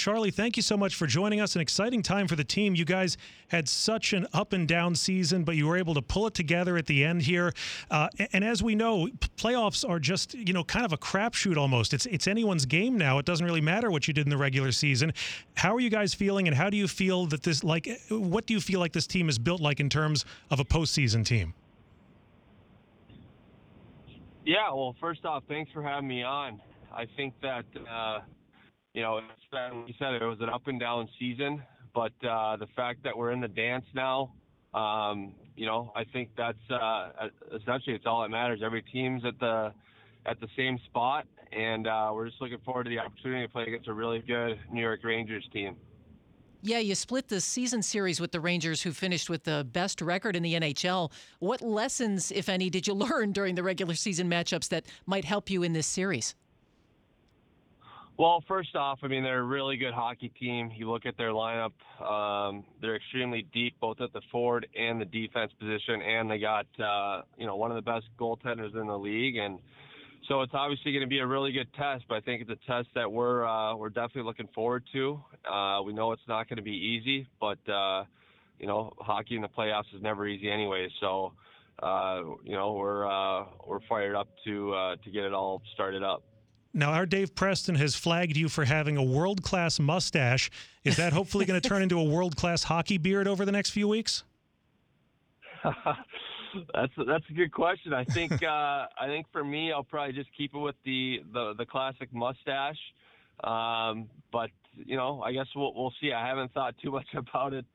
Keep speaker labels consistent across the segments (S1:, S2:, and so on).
S1: Charlie, thank you so much for joining us. An exciting time for the team. You guys had such an up and down season, but you were able to pull it together at the end here. And as we know, playoffs are just, kind of a crapshoot almost. It's anyone's game now. It doesn't really matter what you did in the regular season. How are you guys feeling, and how do you feel that what do you feel like this team is built like in terms of a postseason team?
S2: Yeah, well, first off, thanks for having me on. I think that, it's been, like you said, it was an up and down season, but the fact that we're in the dance now, I think that's essentially it's all that matters. Every team's at the same spot, and we're just looking forward to the opportunity to play against a really good New York Rangers team.
S3: Yeah, you split the season series with the Rangers, who finished with the best record in the NHL. What lessons, if any, did you learn during the regular season matchups that might help you in this series?
S2: Well, first off, they're a really good hockey team. You look at their lineup, they're extremely deep, both at the forward and the defense position, and they got, one of the best goaltenders in the league. And so it's obviously going to be a really good test, but I think it's a test that we're definitely looking forward to. We know it's not going to be easy, but, hockey in the playoffs is never easy anyway. So, we're fired up to get it all started up.
S1: Now, our Dave Preston has flagged you for having a world-class mustache. Is that hopefully going to turn into a world-class hockey beard over the next few weeks?
S2: That's a good question. I think for me, I'll probably just keep it with the classic mustache. But I guess we'll see. I haven't thought too much about it.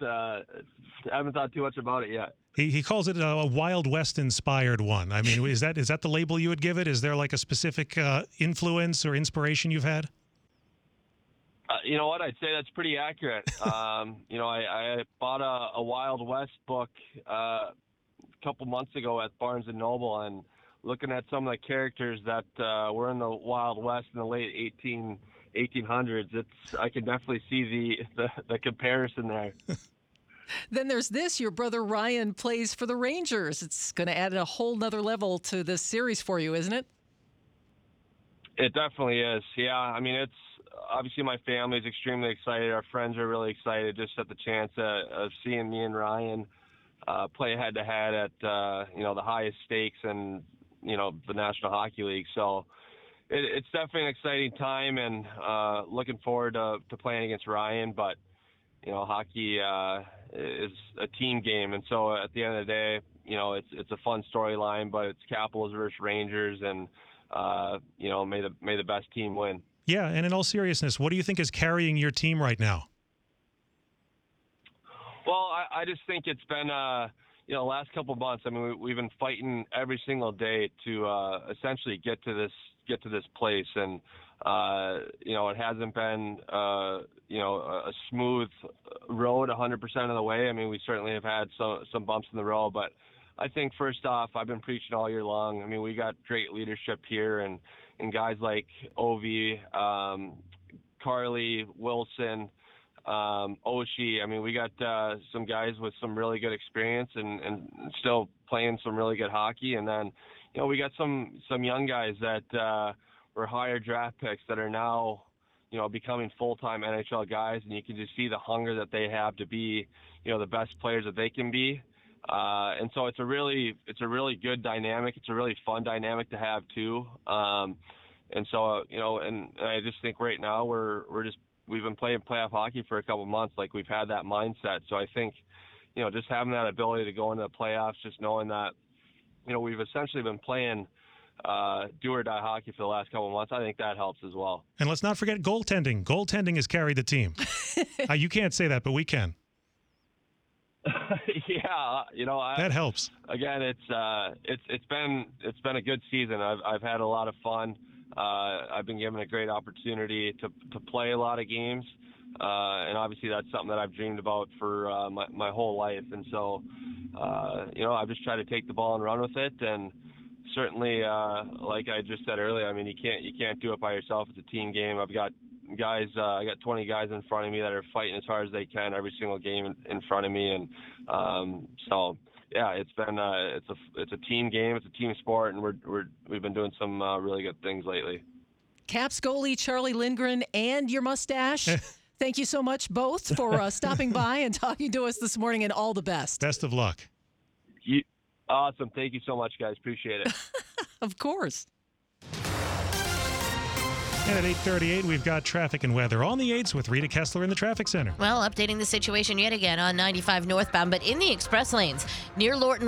S2: Yet.
S1: He calls it a Wild West inspired one. Is that the label you would give it? Is there like a specific influence or inspiration you've had?
S2: You know what? I'd say that's pretty accurate. I bought a Wild West book a couple months ago at Barnes & Noble, and looking at some of the characters that were in the Wild West in the late 1800s, I can definitely see the comparison there.
S3: Then there's this. Your brother Ryan plays for the Rangers. It's going to add a whole nother level to this series for you, isn't it?
S2: It definitely is. Yeah, it's obviously my family is extremely excited. Our friends are really excited just at the chance of seeing me and Ryan play head-to-head at, the highest stakes in, the National Hockey League. So it's definitely an exciting time, and looking forward to playing against Ryan. But, hockey is a team game. And so at the end of the day, it's a fun storyline, but it's Capitals versus Rangers, and, may the best team win.
S1: Yeah, and in all seriousness, what do you think is carrying your team right now?
S2: Well, I just think it's been, last couple of months. We've been fighting every single day to essentially get to this place, and it hasn't been a smooth road 100% of the way. We certainly have had some bumps in the road, but I think first off, I've been preaching all year long. We got great leadership here, and guys like Ovi, Carly, Wilson, Oshie. We got some guys with some really good experience and still playing some really good hockey. And then, we got some young guys that were higher draft picks that are now, becoming full-time NHL guys, and you can just see the hunger that they have to be, the best players that they can be. And so it's a really good dynamic. It's a really fun dynamic to have too. And so, and I just think right now we've been playing playoff hockey for a couple of months. Like, we've had that mindset. So I think, just having that ability to go into the playoffs, just knowing that, we've essentially been playing do or die hockey for the last couple of months, I think that helps as well.
S1: And let's not forget goaltending. Goaltending has carried the team. You can't say that, but we can.
S2: Yeah,
S1: that helps.
S2: Again, it's been a good season. I've had a lot of fun. I've been given a great opportunity to play a lot of games, and obviously that's something that I've dreamed about for my whole life. And so, I've just tried to take the ball and run with it. And certainly, like I just said earlier, you can't do it by yourself. It's a team game. I've got guys. I got 20 guys in front of me that are fighting as hard as they can every single game in front of me. And so, yeah, it's been it's a team game. It's a team sport, and we've been doing some really good things lately.
S3: Caps goalie Charlie Lindgren and your mustache. Thank you so much, both, for stopping by and talking to us this morning, and all the best.
S1: Best of luck.
S2: Awesome. Thank you so much, guys. Appreciate it.
S3: Of course.
S1: And at 8:38, we've got traffic and weather on the 8s with Rita Kessler in the traffic center.
S4: Well, updating the situation yet again on 95 northbound, but in the express lanes near Lorton